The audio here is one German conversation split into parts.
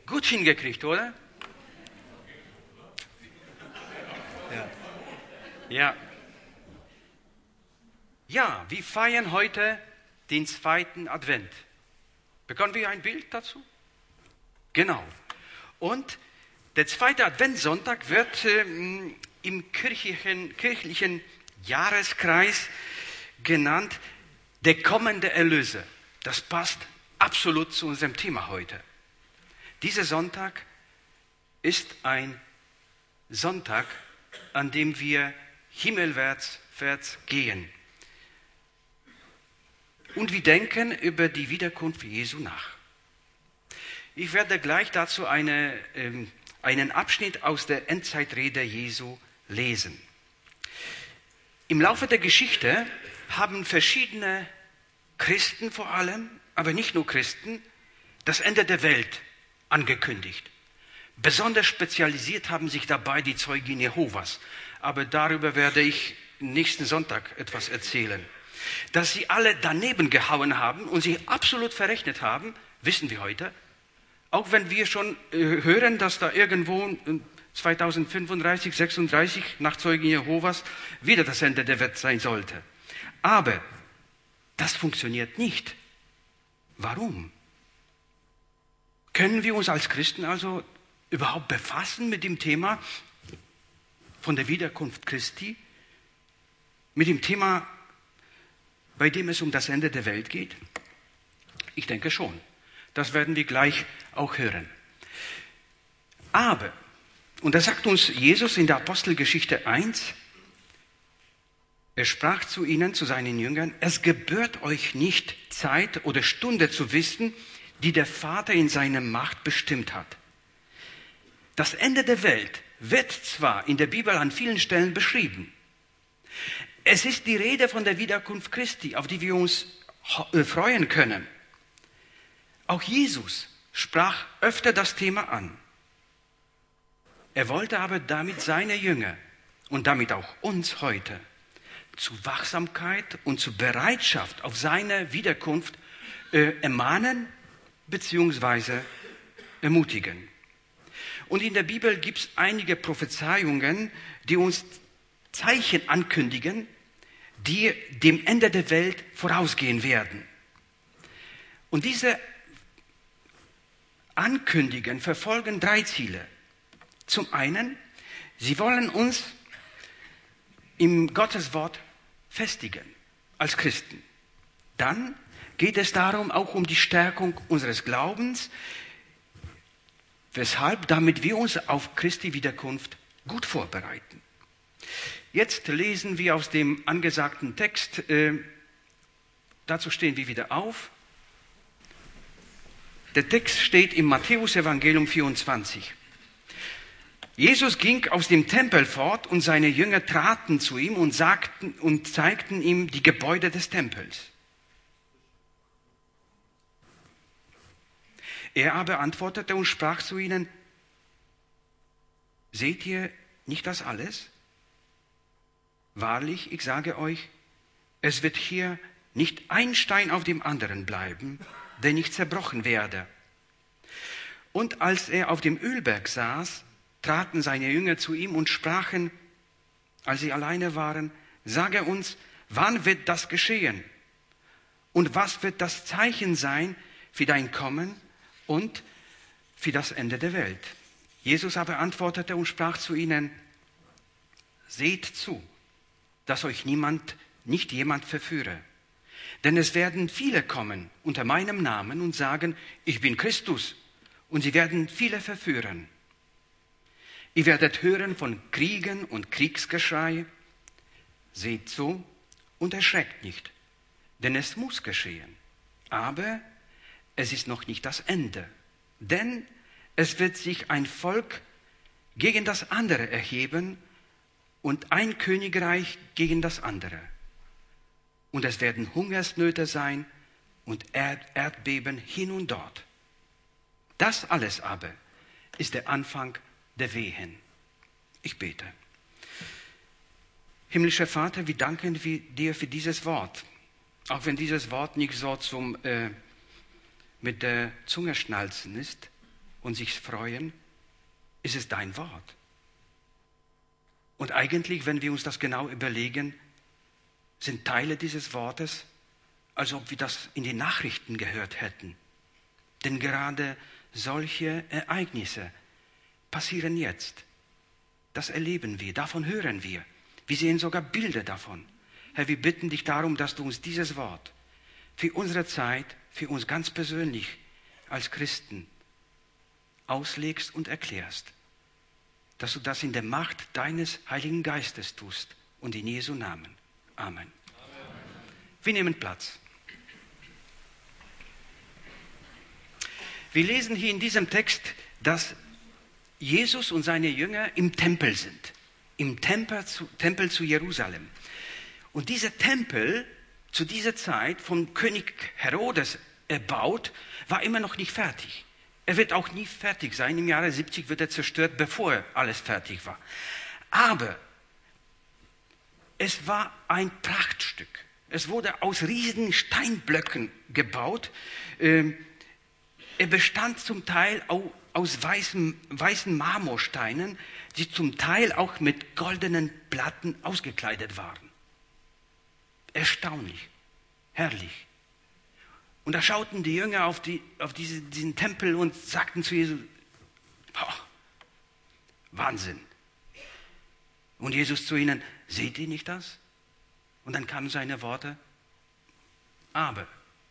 Gut hingekriegt, oder? Ja. Ja. Ja, wir feiern heute den zweiten Advent. Bekommen wir ein Bild dazu? Genau. Und der zweite Adventssonntag wird im kirchlichen Jahreskreis genannt, der kommende Erlöser. Das passt absolut zu unserem Thema heute. Dieser Sonntag ist ein Sonntag, an dem wir himmelwärts gehen. Und wir denken über die Wiederkunft Jesu nach. Ich werde gleich dazu einen Abschnitt aus der Endzeitrede Jesu lesen. Im Laufe der Geschichte haben verschiedene Christen vor allem, aber nicht nur Christen, das Ende der Welt angekündigt. Besonders spezialisiert haben sich dabei die Zeugen Jehovas. Aber darüber werde ich nächsten Sonntag etwas erzählen. Dass sie alle daneben gehauen haben und sich absolut verrechnet haben, wissen wir heute. Auch wenn wir schon hören, dass da irgendwo 2035, 36 nach Zeugen Jehovas wieder das Ende der Welt sein sollte. Aber das funktioniert nicht. Warum? Können wir uns als Christen also überhaupt befassen mit dem Thema von der Wiederkunft Christi? Mit dem Thema, bei dem es um das Ende der Welt geht? Ich denke schon. Das werden wir gleich auch hören. Aber, und das sagt uns Jesus in der Apostelgeschichte 1, er sprach zu ihnen, zu seinen Jüngern, es gebührt euch nicht, Zeit oder Stunde zu wissen, die der Vater in seiner Macht bestimmt hat. Das Ende der Welt wird zwar in der Bibel an vielen Stellen beschrieben. Es ist die Rede von der Wiederkunft Christi, auf die wir uns freuen können. Auch Jesus sprach öfter das Thema an. Er wollte aber damit seine Jünger und damit auch uns heute zu Wachsamkeit und zu Bereitschaft auf seine Wiederkunft ermahnen bzw. ermutigen. Und in der Bibel gibt es einige Prophezeiungen, die uns Zeichen ankündigen, die dem Ende der Welt vorausgehen werden. Und diese Ankündigungen verfolgen 3 Ziele. Zum einen, sie wollen uns im Gotteswort festigen als Christen. Dann geht es darum auch um die Stärkung unseres Glaubens. Weshalb? Damit wir uns auf Christi Wiederkunft gut vorbereiten. Jetzt lesen wir aus dem angesagten Text, dazu stehen wir wieder auf. Der Text steht im Matthäus-Evangelium 24. Jesus ging aus dem Tempel fort und seine Jünger traten zu ihm und zeigten ihm die Gebäude des Tempels. Er aber antwortete und sprach zu ihnen, seht ihr nicht das alles? Wahrlich, ich sage euch, es wird hier nicht ein Stein auf dem anderen bleiben, der nicht zerbrochen werde. Und als er auf dem Ölberg saß, traten seine Jünger zu ihm und sprachen, als sie alleine waren, sage uns, wann wird das geschehen? Und was wird das Zeichen sein für dein Kommen und für das Ende der Welt? Jesus aber antwortete und sprach zu ihnen, seht zu, dass euch nicht jemand verführe. Denn es werden viele kommen unter meinem Namen und sagen, ich bin Christus. Und sie werden viele verführen. Ihr werdet hören von Kriegen und Kriegsgeschrei. Seht zu und erschreckt nicht, denn es muss geschehen. Aber es ist noch nicht das Ende. Denn es wird sich ein Volk gegen das andere erheben und ein Königreich gegen das andere. Und es werden Hungersnöte sein und Erdbeben hin und dort. Das alles aber ist der Anfang der Wehen. Ich bete. Himmlischer Vater, wir danken dir für dieses Wort. Auch wenn dieses Wort nicht so mit der Zunge schnalzen ist, und sich freuen, ist es dein Wort. Und eigentlich, wenn wir uns das genau überlegen, sind Teile dieses Wortes, als ob wir das in den Nachrichten gehört hätten. Denn gerade solche Ereignisse passieren jetzt. Das erleben wir, davon hören wir. Wir sehen sogar Bilder davon. Herr, wir bitten dich darum, dass du uns dieses Wort für unsere Zeit, für uns ganz persönlich als Christen auslegst und erklärst. Dass du das in der Macht deines Heiligen Geistes tust und in Jesu Namen. Amen. Amen. Wir nehmen Platz. Wir lesen hier in diesem Text, dass Jesus und seine Jünger im Tempel sind. Im Tempel zu Jerusalem. Und dieser Tempel, zu dieser Zeit vom König Herodes erbaut, war immer noch nicht fertig. Er wird auch nie fertig sein. Im Jahre 70 wird er zerstört, bevor alles fertig war. Aber es war ein Prachtstück. Es wurde aus riesigen Steinblöcken gebaut. Er bestand zum Teil aus weißen Marmorsteinen, die zum Teil auch mit goldenen Platten ausgekleidet waren. Erstaunlich, herrlich. Und da schauten die Jünger auf diesen Tempel und sagten zu Jesus, Wahnsinn. Und Jesus zu ihnen, seht ihr nicht das? Und dann kamen seine Worte, aber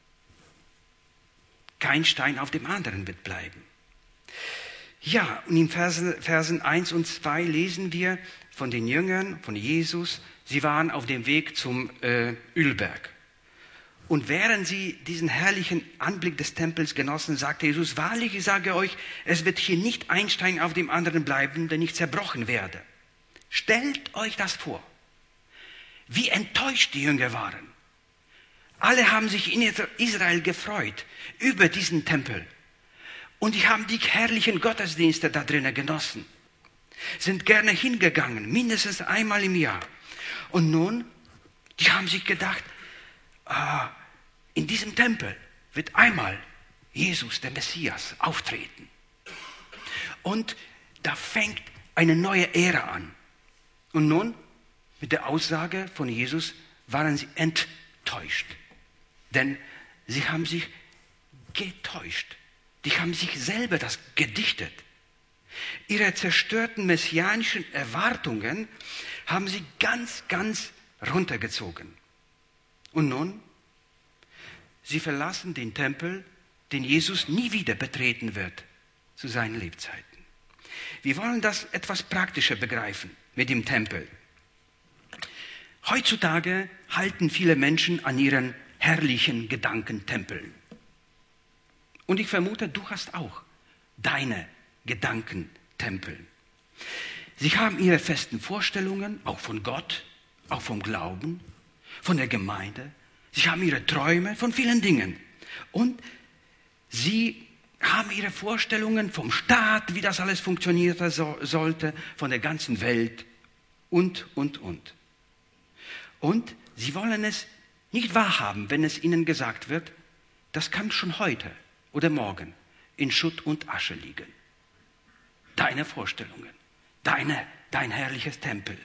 kein Stein auf dem anderen wird bleiben. Ja, und in Versen 1 und 2 lesen wir von den Jüngern, von Jesus, sie waren auf dem Weg zum Ölberg. Und während sie diesen herrlichen Anblick des Tempels genossen, sagte Jesus, wahrlich, ich sage euch, es wird hier nicht ein Stein auf dem anderen bleiben, der nicht zerbrochen werde. Stellt euch das vor, wie enttäuscht die Jünger waren. Alle haben sich in Israel gefreut über diesen Tempel. Und die haben die herrlichen Gottesdienste da drinnen genossen. Sind gerne hingegangen, mindestens einmal im Jahr. Und nun, die haben sich gedacht, in diesem Tempel wird einmal Jesus, der Messias, auftreten. Und da fängt eine neue Ära an. Und nun, mit der Aussage von Jesus, waren sie enttäuscht. Denn sie haben sich getäuscht. Die haben sich selber das gedichtet. Ihre zerstörten messianischen Erwartungen haben sie ganz, ganz runtergezogen. Und nun, sie verlassen den Tempel, den Jesus nie wieder betreten wird zu seinen Lebzeiten. Wir wollen das etwas praktischer begreifen mit dem Tempel. Heutzutage halten viele Menschen an ihren herrlichen Gedankentempeln. Und ich vermute, du hast auch deine Gedankentempel. Sie haben ihre festen Vorstellungen, auch von Gott, auch vom Glauben, von der Gemeinde. Sie haben ihre Träume von vielen Dingen. Und sie haben ihre Vorstellungen vom Staat, wie das alles funktionieren sollte, von der ganzen Welt und. Und sie wollen es nicht wahrhaben, wenn es ihnen gesagt wird, das kann schon heute oder morgen in Schutt und Asche liegen. Deine Vorstellungen, dein herrliches Tempel.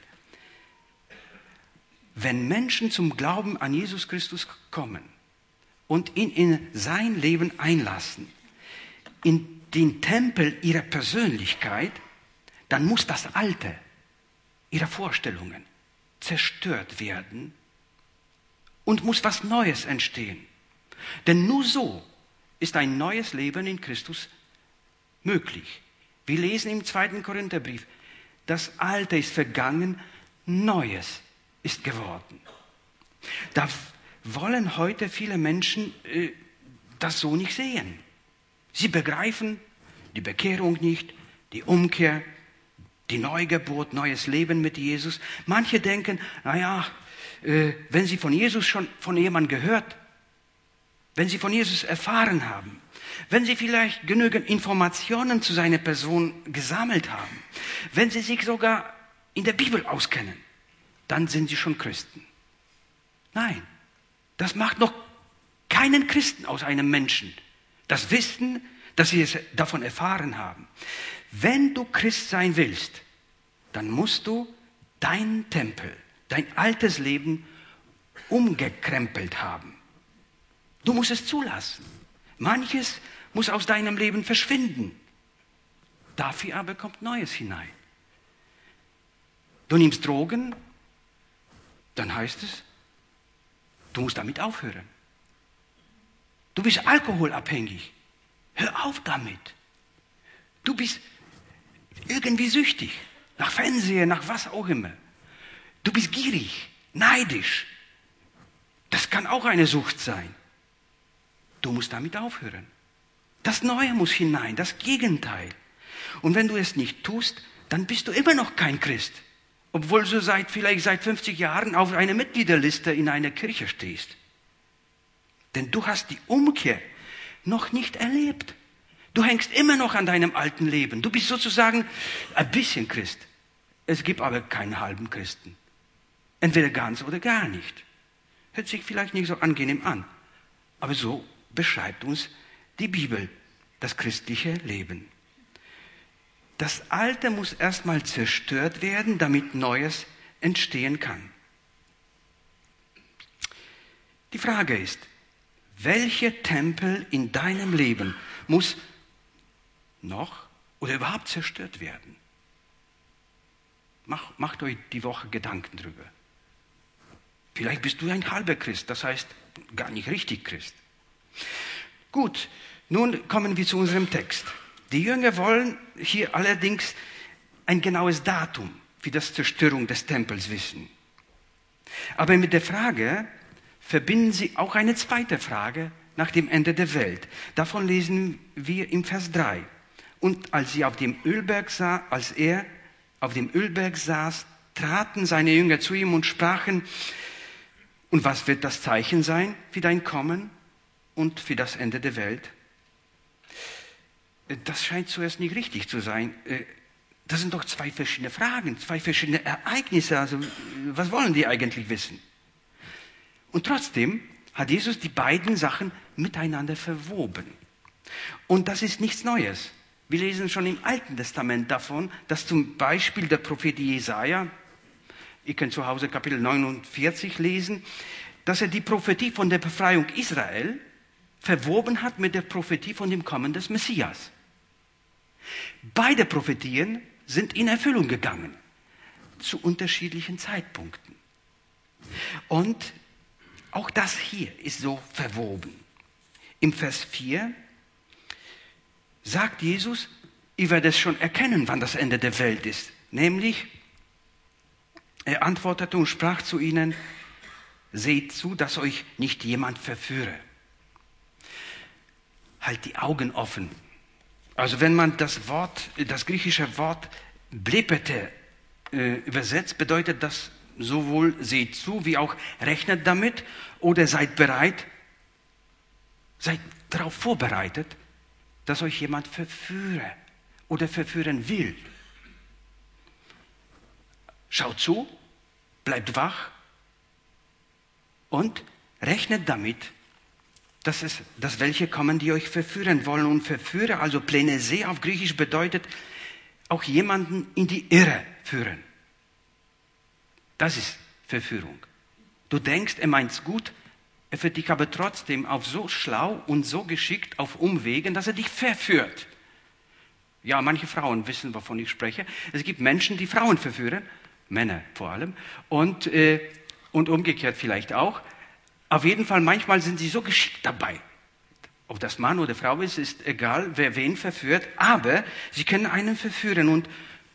Wenn Menschen zum Glauben an Jesus Christus kommen und ihn in sein Leben einlassen, in den Tempel ihrer Persönlichkeit, dann muss das Alte ihrer Vorstellungen zerstört werden und muss was Neues entstehen. Denn nur so ist ein neues Leben in Christus möglich. Wir lesen im 2. Korintherbrief, das Alte ist vergangen, Neues ist geworden. Da wollen heute viele Menschen das so nicht sehen. Sie begreifen die Bekehrung nicht, die Umkehr, die Neugeburt, neues Leben mit Jesus. Manche denken, wenn sie von Jesus schon von jemandem gehört, wenn sie von Jesus erfahren haben, wenn sie vielleicht genügend Informationen zu seiner Person gesammelt haben, wenn sie sich sogar in der Bibel auskennen, dann sind sie schon Christen. Nein, das macht noch keinen Christen aus einem Menschen. Das Wissen, dass sie es davon erfahren haben. Wenn du Christ sein willst, dann musst du deinen Tempel, dein altes Leben umgekrempelt haben. Du musst es zulassen. Manches muss aus deinem Leben verschwinden. Dafür aber kommt Neues hinein. Du nimmst Drogen, dann heißt es, du musst damit aufhören. Du bist alkoholabhängig. Hör auf damit. Du bist irgendwie süchtig. Nach Fernsehen, nach was auch immer. Du bist gierig, neidisch. Das kann auch eine Sucht sein. Du musst damit aufhören. Das Neue muss hinein, das Gegenteil. Und wenn du es nicht tust, dann bist du immer noch kein Christ. Obwohl du vielleicht seit 50 Jahren auf einer Mitgliederliste in einer Kirche stehst. Denn du hast die Umkehr noch nicht erlebt. Du hängst immer noch an deinem alten Leben. Du bist sozusagen ein bisschen Christ. Es gibt aber keinen halben Christen. Entweder ganz oder gar nicht. Hört sich vielleicht nicht so angenehm an. Aber so beschreibt uns die Bibel das christliche Leben. Das Alte muss erstmal zerstört werden, damit Neues entstehen kann. Die Frage ist, welcher Tempel in deinem Leben muss noch oder überhaupt zerstört werden? Macht euch die Woche Gedanken drüber. Vielleicht bist du ein halber Christ, das heißt gar nicht richtig Christ. Gut, nun kommen wir zu unserem Text. Die Jünger wollen hier allerdings ein genaues Datum für die Zerstörung des Tempels wissen. Aber mit der Frage verbinden sie auch eine zweite Frage nach dem Ende der Welt. Davon lesen wir im Vers 3. Und als er auf dem Ölberg saß, traten seine Jünger zu ihm und sprachen, und was wird das Zeichen sein für dein Kommen und für das Ende der Welt? Das scheint zuerst nicht richtig zu sein. Das sind doch zwei verschiedene Fragen, zwei verschiedene Ereignisse. Also, was wollen die eigentlich wissen? Und trotzdem hat Jesus die beiden Sachen miteinander verwoben. Und das ist nichts Neues. Wir lesen schon im Alten Testament davon, dass zum Beispiel der Prophet Jesaja, ihr könnt zu Hause Kapitel 49 lesen, dass er die Prophetie von der Befreiung Israel verwoben hat mit der Prophetie von dem Kommen des Messias. Beide Prophetien sind in Erfüllung gegangen, zu unterschiedlichen Zeitpunkten. Und auch das hier ist so verwoben. Im Vers 4 sagt Jesus, ihr werdet es schon erkennen, wann das Ende der Welt ist. Nämlich, er antwortete und sprach zu ihnen, seht zu, dass euch nicht jemand verführe. Halt die Augen offen. Also wenn man das griechische Wort blepete übersetzt, bedeutet das sowohl seht zu, wie auch rechnet damit oder seid bereit, seid darauf vorbereitet, dass euch jemand verführe oder verführen will. Schaut zu, bleibt wach und rechnet damit, dass welche kommen, die euch verführen wollen. Und verführe, also plenese auf Griechisch, bedeutet auch jemanden in die Irre führen. Das ist Verführung. Du denkst, er meint's gut, er führt dich aber trotzdem auf so schlau und so geschickt auf Umwegen, dass er dich verführt. Ja, manche Frauen wissen, wovon ich spreche. Es gibt Menschen, die Frauen verführen, Männer vor allem, und umgekehrt vielleicht auch. Auf jeden Fall, manchmal sind sie so geschickt dabei. Ob das Mann oder Frau ist egal, wer wen verführt, aber sie können einen verführen und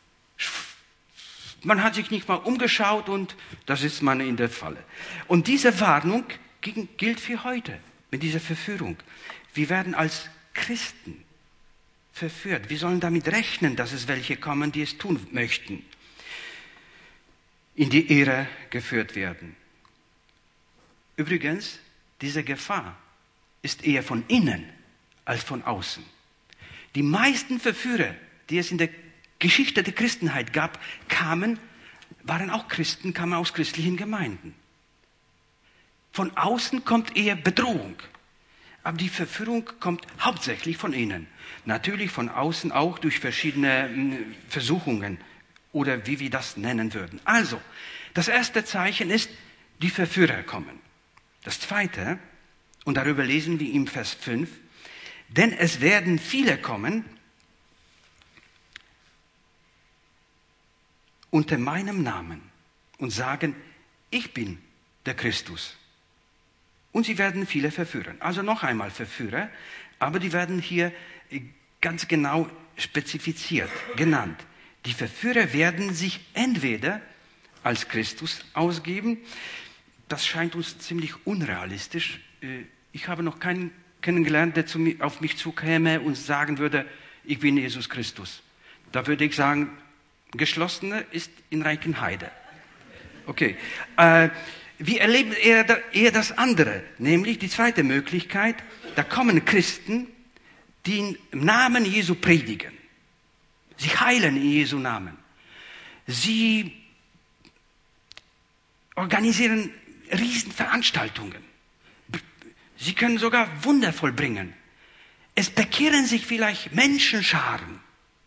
man hat sich nicht mal umgeschaut und da sitzt man in der Falle. Und diese Warnung gilt für heute, mit dieser Verführung. Wir werden als Christen verführt. Wir sollen damit rechnen, dass es welche kommen, die es tun möchten. In die Irre geführt werden. Übrigens, diese Gefahr ist eher von innen als von außen. Die meisten Verführer, die es in der Geschichte der Christenheit gab, waren auch Christen, kamen aus christlichen Gemeinden. Von außen kommt eher Bedrohung. Aber die Verführung kommt hauptsächlich von innen. Natürlich von außen auch durch verschiedene Versuchungen oder wie wir das nennen würden. Also, das erste Zeichen ist, die Verführer kommen. Das zweite, und darüber lesen wir im Vers 5, denn es werden viele kommen unter meinem Namen und sagen, ich bin der Christus. Und sie werden viele verführen. Also noch einmal Verführer, aber die werden hier ganz genau spezifiziert, genannt. Die Verführer werden sich entweder als Christus ausgeben, das scheint uns ziemlich unrealistisch. Ich habe noch keinen kennengelernt, der auf mich zukäme und sagen würde, ich bin Jesus Christus. Da würde ich sagen, Geschlossene ist in Reichenheide. Okay. Wir erleben eher das andere, nämlich die zweite Möglichkeit, da kommen Christen, die im Namen Jesu predigen. Sie heilen in Jesu Namen. Sie organisieren Riesenveranstaltungen. Sie können sogar Wunder vollbringen. Es bekehren sich vielleicht Menschenscharen.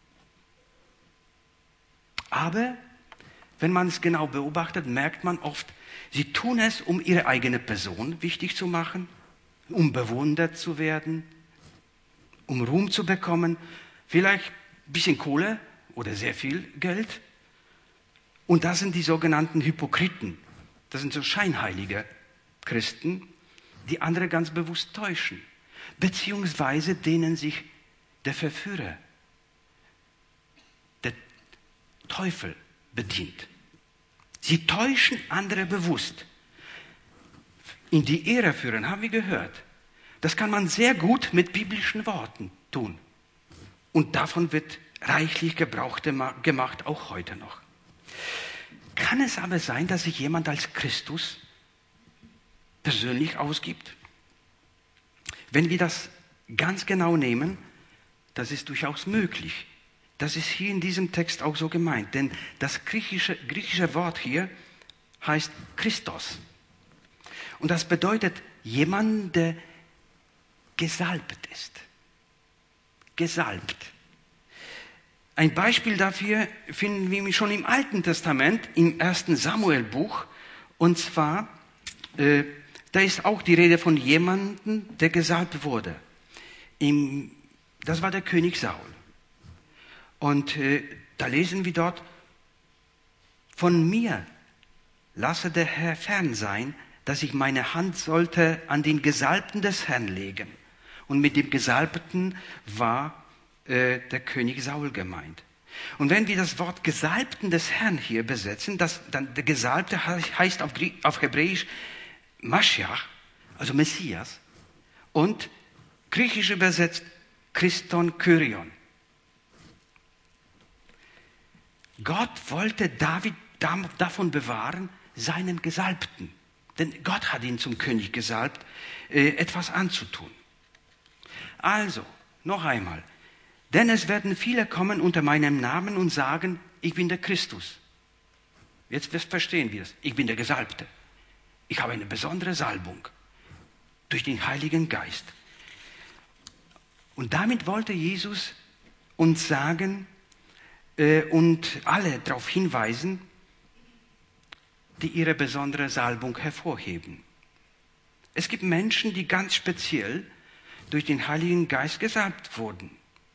Aber wenn man es genau beobachtet, merkt man oft, sie tun es, um ihre eigene Person wichtig zu machen, um bewundert zu werden, um Ruhm zu bekommen, vielleicht ein bisschen Kohle oder sehr viel Geld. Und das sind die sogenannten Hypokriten. Das sind so scheinheilige Christen, die andere ganz bewusst täuschen, beziehungsweise denen sich der Verführer, der Teufel bedient. Sie täuschen andere bewusst. In die Irre führen, haben wir gehört. Das kann man sehr gut mit biblischen Worten tun. Und davon wird reichlich Gebrauch gemacht, auch heute noch. Kann es aber sein, dass sich jemand als Christus persönlich ausgibt? Wenn wir das ganz genau nehmen, das ist durchaus möglich. Das ist hier in diesem Text auch so gemeint, denn das griechische Wort hier heißt Christos. Und das bedeutet jemand, der gesalbt ist. Gesalbt. Ein Beispiel dafür finden wir schon im Alten Testament, im 1. Samuel-Buch. Und zwar, da ist auch die Rede von jemandem, der gesalbt wurde. Das war der König Saul. Und da lesen wir dort, von mir lasse der Herr fern sein, dass ich meine Hand sollte an den Gesalbten des Herrn legen. Und mit dem Gesalbten war der König Saul gemeint. Und wenn wir das Wort Gesalbten des Herrn hier besetzen, dann der Gesalbte heißt auf Hebräisch Maschiach, also Messias, und griechisch übersetzt Christon Kyrion. Gott wollte David davon bewahren, seinen Gesalbten, denn Gott hat ihn zum König gesalbt, etwas anzutun. Also, noch einmal, denn es werden viele kommen unter meinem Namen und sagen, ich bin der Christus. Jetzt verstehen wir es. Ich bin der Gesalbte. Ich habe eine besondere Salbung durch den Heiligen Geist. Und damit wollte Jesus uns sagen und alle darauf hinweisen, die ihre besondere Salbung hervorheben. Es gibt Menschen, die ganz speziell durch den Heiligen Geist gesalbt wurden.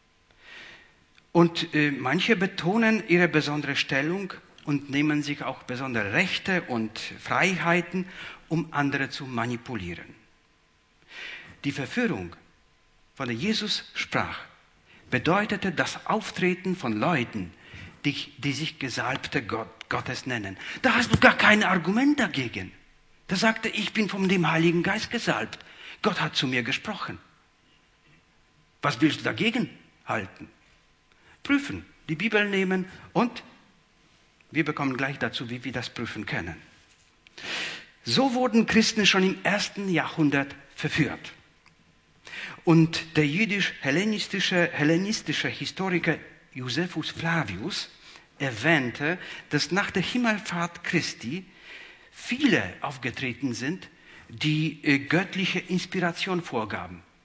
Und manche betonen ihre besondere Stellung und nehmen sich auch besondere Rechte und Freiheiten, um andere zu manipulieren. Die Verführung, von der Jesus sprach, bedeutete das Auftreten von Leuten, die sich Gesalbte Gottes nennen. Da hast du gar kein Argument dagegen. Da sagte, ich bin von dem Heiligen Geist gesalbt. Gott hat zu mir gesprochen. Was willst du dagegen halten? Prüfen, die Bibel nehmen und wir bekommen gleich dazu, wie wir das prüfen können. So wurden Christen schon im 1. Jahrhundert verführt. Und der jüdisch-hellenistische Historiker Josephus Flavius erwähnte, dass nach der Himmelfahrt Christi viele aufgetreten sind, die göttliche Inspiration vorgaben.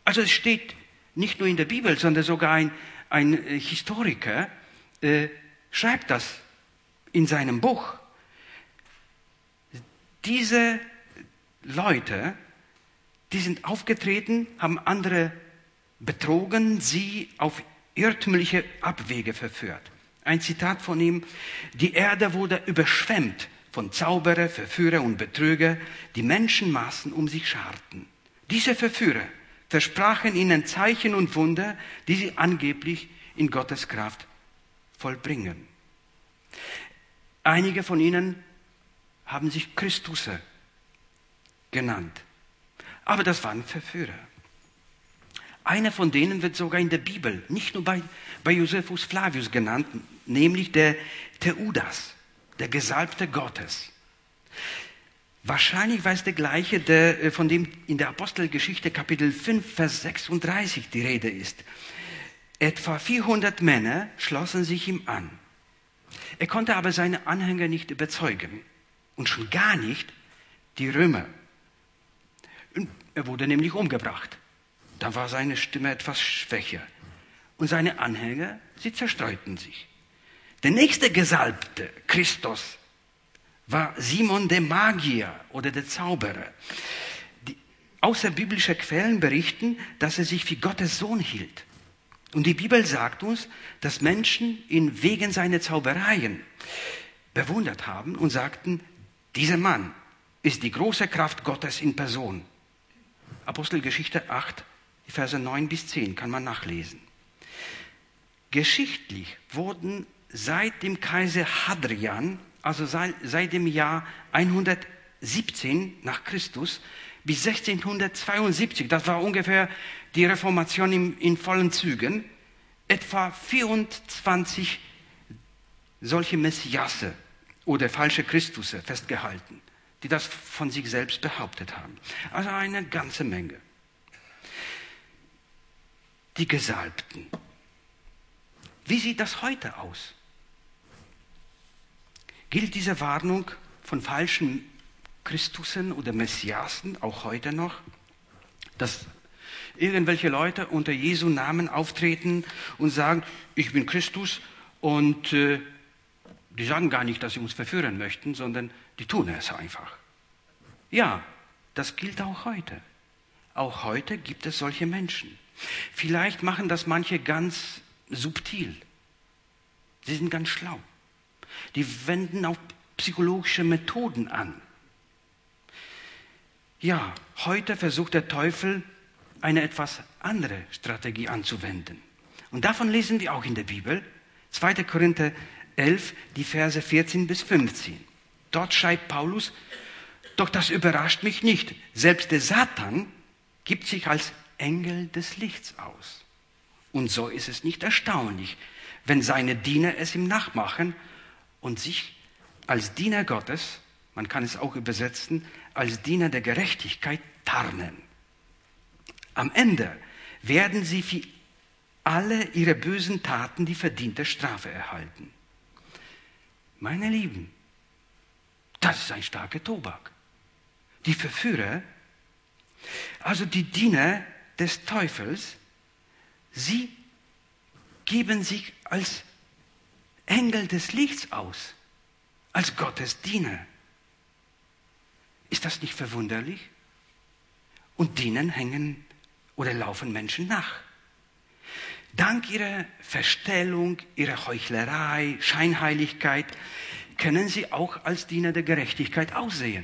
Also es steht nicht nur in der Bibel, sondern sogar ein Historiker schreibt das in seinem Buch. Diese Leute, die sind aufgetreten, haben andere betrogen, sie auf irrtümliche Abwege verführt. Ein Zitat von ihm: Die Erde wurde überschwemmt von Zauberer, Verführer und Betrüger, die Menschenmassen um sich scharten. Diese Verführer versprachen ihnen Zeichen und Wunder, die sie angeblich in Gottes Kraft vollbringen. Einige von ihnen haben sich Christusse genannt. Aber das waren Verführer. Einer von denen wird sogar in der Bibel, nicht nur bei Josephus Flavius genannt, nämlich der Theudas, der Gesalbte Gottes. Wahrscheinlich war es der gleiche, von dem in der Apostelgeschichte Kapitel 5, Vers 36 die Rede ist. Etwa 400 Männer schlossen sich ihm an. Er konnte aber seine Anhänger nicht überzeugen und schon gar nicht die Römer. Er wurde nämlich umgebracht. Da war seine Stimme etwas schwächer. Und seine Anhänger, sie zerstreuten sich. Der nächste Gesalbte, Christus, war Simon der Magier oder der Zauberer. Die außerbiblische Quellen berichten, dass er sich für Gottes Sohn hielt. Und die Bibel sagt uns, dass Menschen ihn wegen seiner Zaubereien bewundert haben und sagten, dieser Mann ist die große Kraft Gottes in Person. Apostelgeschichte 8, die Verse 9 bis 10 kann man nachlesen. Geschichtlich wurden seit dem Kaiser Hadrian, also seit dem Jahr 117 nach Christus bis 1672, das war ungefähr die Reformation in vollen Zügen, etwa 24 solche Messiasse oder falsche Christusse festgehalten, die das von sich selbst behauptet haben. Also eine ganze Menge. Die Gesalbten. Wie sieht das heute aus? Gilt diese Warnung von falschen Christussen oder Messiasen auch heute noch? Dass irgendwelche Leute unter Jesu Namen auftreten und sagen, ich bin Christus, und die sagen gar nicht, dass sie uns verführen möchten, sondern die tun es einfach. Ja, das gilt auch heute. Auch heute gibt es solche Menschen. Vielleicht machen das manche ganz subtil. Sie sind ganz schlau. Die wenden auch psychologische Methoden an. Ja, heute versucht der Teufel, eine etwas andere Strategie anzuwenden. Und davon lesen wir auch in der Bibel, 2. Korinther 11, die Verse 14 bis 15. Dort schreibt Paulus, doch das überrascht mich nicht. Selbst der Satan gibt sich als Engel des Lichts aus. Und so ist es nicht erstaunlich, wenn seine Diener es ihm nachmachen und sich als Diener Gottes, man kann es auch übersetzen, als Diener der Gerechtigkeit tarnen. Am Ende werden sie für alle ihre bösen Taten die verdiente Strafe erhalten. Meine Lieben, das ist ein starker Tobak. Die Verführer, also die Diener des Teufels, sie geben sich als Engel des Lichts aus, als Gottes Diener. Ist das nicht verwunderlich? Und denen hängen oder laufen Menschen nach. Dank ihrer Verstellung, ihrer Heuchlerei, Scheinheiligkeit können sie auch als Diener der Gerechtigkeit aussehen.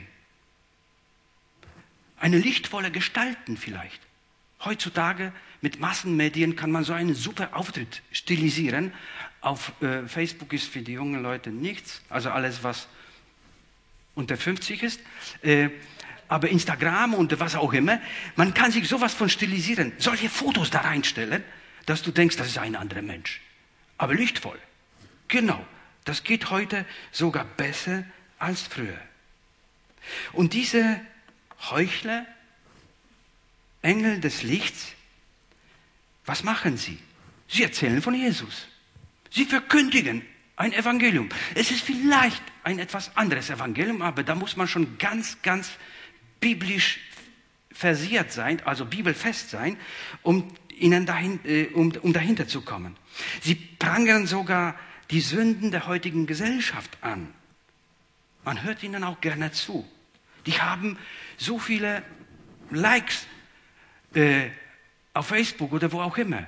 Eine lichtvolle Gestalten vielleicht. Heutzutage mit Massenmedien kann man so einen super Auftritt stilisieren. Auf Facebook ist für die jungen Leute nichts, also alles, was unter 50 ist. Aber Instagram und was auch immer, man kann sich sowas von stilisieren, solche Fotos da reinstellen, dass du denkst, das ist ein anderer Mensch. Aber lichtvoll. Genau, das geht heute sogar besser als früher. Und diese Heuchler, Engel des Lichts, was machen sie? Sie erzählen von Jesus. Sie verkündigen ein Evangelium. Es ist vielleicht ein etwas anderes Evangelium, aber da muss man schon ganz, ganz biblisch versiert sein, also bibelfest sein, um dahinter zu kommen. Sie prangern sogar die Sünden der heutigen Gesellschaft an. Man hört ihnen auch gerne zu. Die haben so viele Likes auf Facebook oder wo auch immer.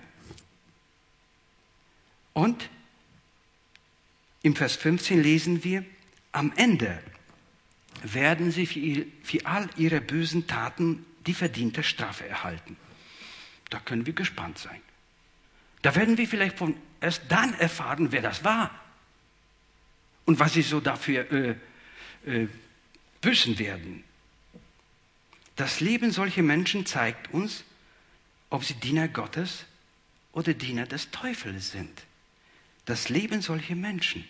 Und im Vers 15 lesen wir, am Ende werden sie für all ihre bösen Taten die verdiente Strafe erhalten. Da können wir gespannt sein. Da werden wir vielleicht erst dann erfahren, wer das war und was sie so dafür büßen werden. Das Leben solcher Menschen zeigt uns, ob sie Diener Gottes oder Diener des Teufels sind. Das Leben solcher Menschen.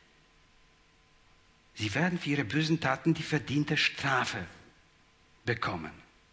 Sie werden für ihre bösen Taten die verdiente Strafe bekommen.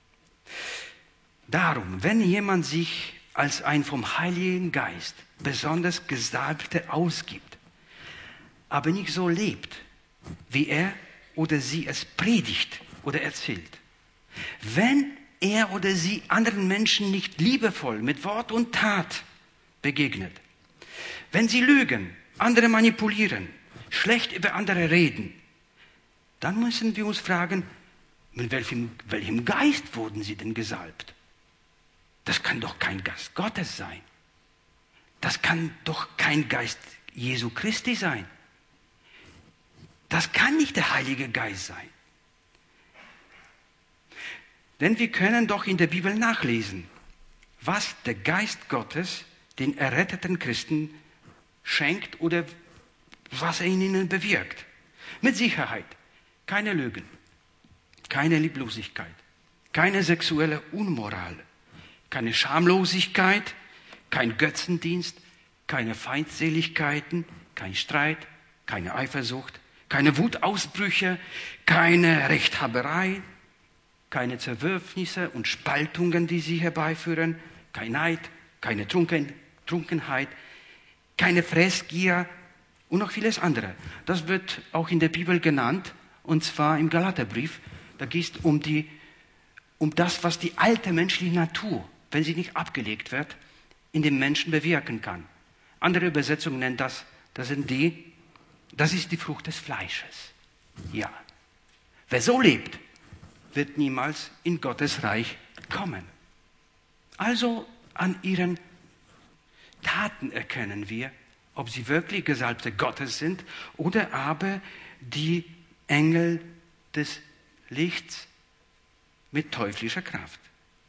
Darum, wenn jemand sich als ein vom Heiligen Geist besonders Gesalbte ausgibt, aber nicht so lebt, wie er oder sie es predigt oder erzählt, wenn er oder sie anderen Menschen nicht liebevoll mit Wort und Tat begegnet, wenn sie lügen, andere manipulieren, schlecht über andere reden, dann müssen wir uns fragen, mit welchem Geist wurden sie denn gesalbt? Das kann doch kein Geist Gottes sein. Das kann doch kein Geist Jesu Christi sein. Das kann nicht der Heilige Geist sein. Denn wir können doch in der Bibel nachlesen, was der Geist Gottes den erretteten Christen schenkt oder was er in ihnen bewirkt. Mit Sicherheit keine Lügen, keine Lieblosigkeit, keine sexuelle Unmoral, keine Schamlosigkeit, kein Götzendienst, keine Feindseligkeiten, kein Streit, keine Eifersucht, keine Wutausbrüche, keine Rechthaberei, keine Zerwürfnisse und Spaltungen, die sie herbeiführen, kein Neid, keine Trunkenheit, keine Fressgier und noch vieles andere. Das wird auch in der Bibel genannt, und zwar im Galaterbrief. Da geht es um das, was die alte menschliche Natur, wenn sie nicht abgelegt wird, in dem Menschen bewirken kann. Andere Übersetzungen nennen das ist die Frucht des Fleisches. Ja. Wer so lebt, wird niemals in Gottes Reich kommen. Also an ihren Taten erkennen wir, ob sie wirklich Gesalbte Gottes sind oder aber die Engel des Lichts mit teuflischer Kraft.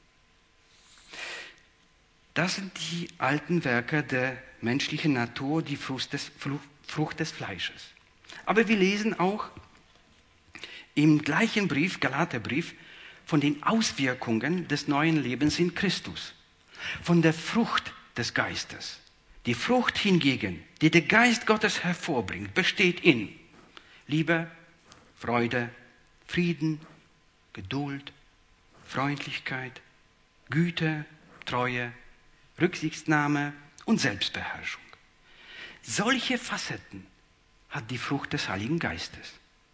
Das sind die alten Werke der menschlichen Natur, die Frucht des Fleisches. Aber wir lesen auch im gleichen Brief, Galaterbrief, von den Auswirkungen des neuen Lebens in Christus, von der Frucht des Geistes. Die Frucht hingegen, die der Geist Gottes hervorbringt, besteht in Liebe, Freude, Frieden, Geduld, Freundlichkeit, Güte, Treue, Rücksichtnahme und Selbstbeherrschung. Solche Facetten hat die Frucht des Heiligen Geistes.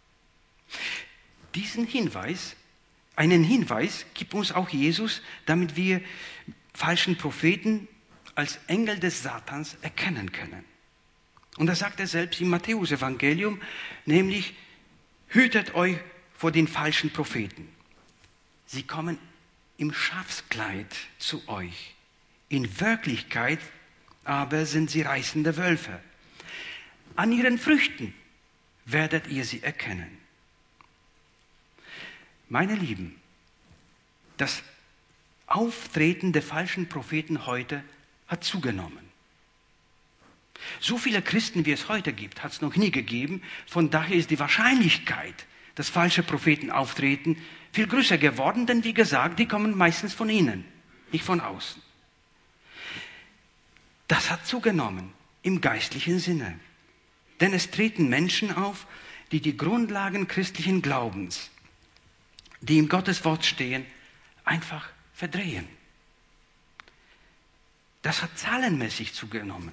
Einen Hinweis gibt uns auch Jesus, damit wir falschen Propheten als Engel des Satans erkennen können. Und das sagt er selbst im Matthäus-Evangelium, nämlich, hütet euch vor den falschen Propheten. Sie kommen im Schafskleid zu euch. In Wirklichkeit aber sind sie reißende Wölfe. An ihren Früchten werdet ihr sie erkennen. Meine Lieben, das Auftreten der falschen Propheten heute hat zugenommen. So viele Christen, wie es heute gibt, hat es noch nie gegeben. Von daher ist die Wahrscheinlichkeit, dass falsche Propheten auftreten, viel größer geworden, denn wie gesagt, die kommen meistens von innen, nicht von außen. Das hat zugenommen im geistlichen Sinne. Denn es treten Menschen auf, die die Grundlagen christlichen Glaubens, die im Gotteswort stehen, einfach verdrehen. Das hat zahlenmäßig zugenommen.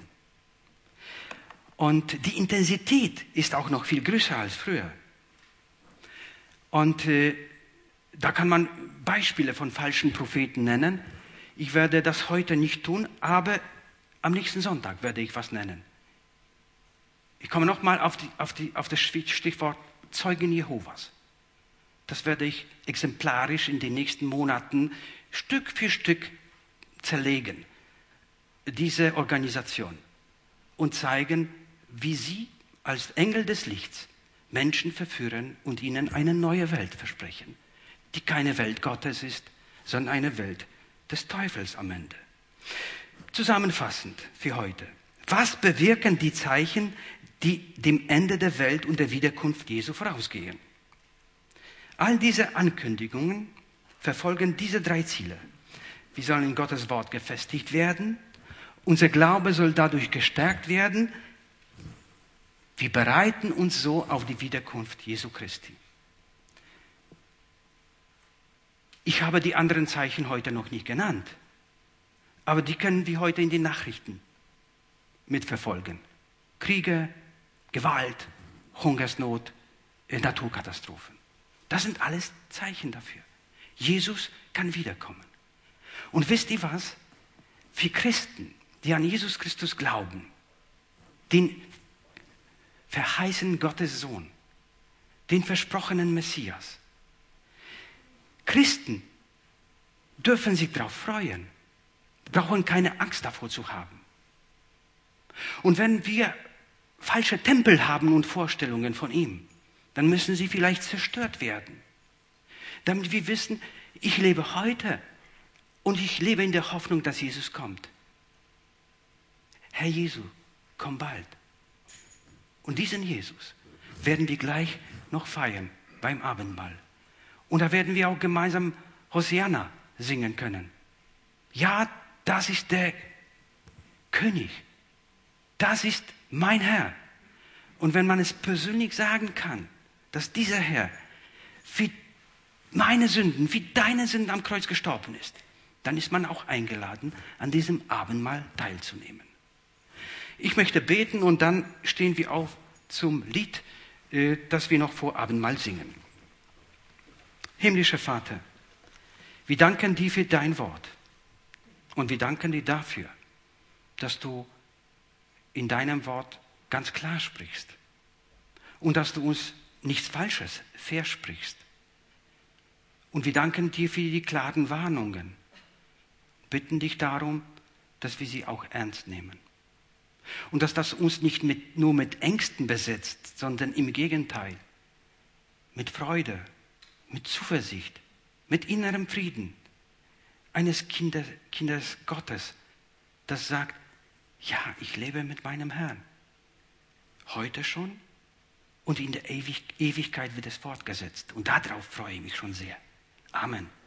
Und die Intensität ist auch noch viel größer als früher. Und Da kann man Beispiele von falschen Propheten nennen. Ich werde das heute nicht tun, aber am nächsten Sonntag werde ich was nennen. Ich komme nochmal auf das Stichwort Zeugen Jehovas. Das werde ich exemplarisch in den nächsten Monaten Stück für Stück zerlegen, diese Organisation, und zeigen, wie sie als Engel des Lichts Menschen verführen und ihnen eine neue Welt versprechen, die keine Welt Gottes ist, sondern eine Welt des Teufels am Ende. Zusammenfassend für heute: Was bewirken die Zeichen, die dem Ende der Welt und der Wiederkunft Jesu vorausgehen? All diese Ankündigungen verfolgen diese 3 Ziele. Wir sollen in Gottes Wort gefestigt werden, unser Glaube soll dadurch gestärkt werden, wir bereiten uns so auf die Wiederkunft Jesu Christi. Ich habe die anderen Zeichen heute noch nicht genannt, aber die können wir heute in den Nachrichten mitverfolgen. Kriege, Gewalt, Hungersnot, Naturkatastrophen. Das sind alles Zeichen dafür. Jesus kann wiederkommen. Und wisst ihr was? Wir Christen, die an Jesus Christus glauben, den verheißenen Gottes Sohn, den versprochenen Messias, Christen dürfen sich darauf freuen, brauchen keine Angst davor zu haben. Und wenn wir falsche Tempel haben und Vorstellungen von ihm, dann müssen sie vielleicht zerstört werden. Damit wir wissen, ich lebe heute und ich lebe in der Hoffnung, dass Jesus kommt. Herr Jesu, komm bald. Und diesen Jesus werden wir gleich noch feiern beim Abendmahl. Und da werden wir auch gemeinsam Hosianna singen können. Ja, das ist der König. Das ist mein Herr. Und wenn man es persönlich sagen kann, dass dieser Herr für meine Sünden, wie deine Sünden am Kreuz gestorben ist, dann ist man auch eingeladen, an diesem Abendmahl teilzunehmen. Ich möchte beten und dann stehen wir auf zum Lied, das wir noch vor Abendmahl singen. Himmlischer Vater, wir danken dir für dein Wort und wir danken dir dafür, dass du in deinem Wort ganz klar sprichst und dass du uns nichts Falsches versprichst. Und wir danken dir für die klaren Warnungen, bitten dich darum, dass wir sie auch ernst nehmen. Und dass das uns nicht nur mit Ängsten besetzt, sondern im Gegenteil, mit Freude, mit Zuversicht, mit innerem Frieden eines Kindes Gottes, das sagt, ja, ich lebe mit meinem Herrn. Heute schon und in der Ewigkeit wird es fortgesetzt. Und darauf freue ich mich schon sehr. Amen.